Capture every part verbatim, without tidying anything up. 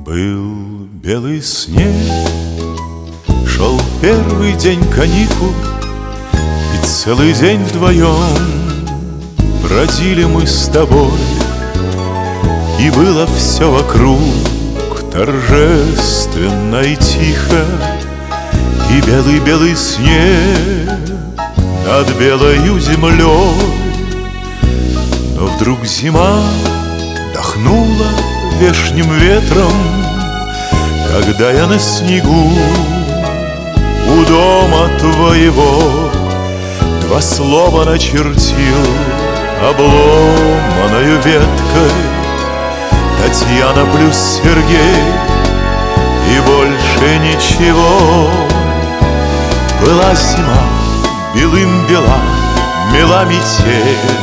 Был белый снег, шел первый день каникул, и целый день вдвоем бродили мы с тобой. И было все вокруг торжественно и тихо, и белый-белый снег над белою землей. Но вдруг зима дохнула вешним ветром, когда я на снегу у дома твоего два слова начертил обломаною веткой: Татьяна плюс Сергей, и больше ничего. Была зима, белым бела, мела метель,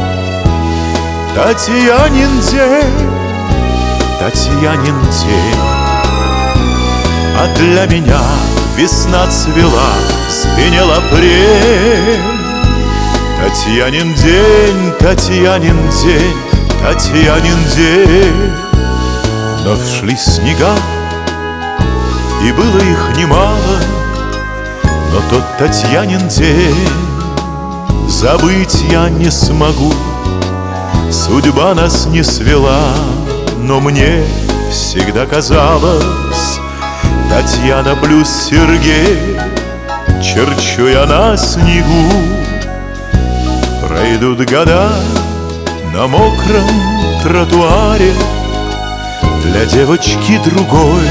Татьянин день, Татьянин день. А для меня весна цвела, звенел апрель. Татьянин день, Татьянин день, Татьянин день. Но шли снега, и было их немало, но тот Татьянин день забыть я не смогу. Судьба нас не свела, но мне всегда казалось: Татьяна плюс Сергей, черчу я на снегу. Пройдут года на мокром тротуаре, для девочки другой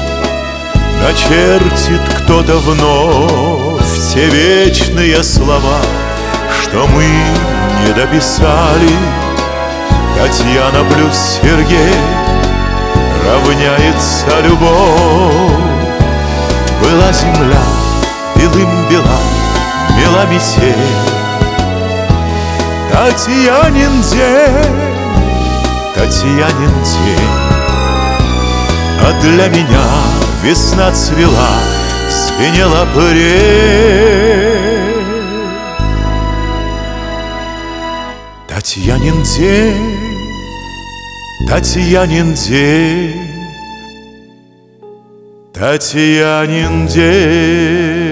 начертит кто-то вновь те вечные слова, что мы не дописали. Татьяна плюс Сергей равняется любовь. Была земля, белым бела, мела метель. Татьянин день, Татьянин день. А для меня весна цвела, звенел апрель. Татьянин день, Татьянин день, Татьянин день.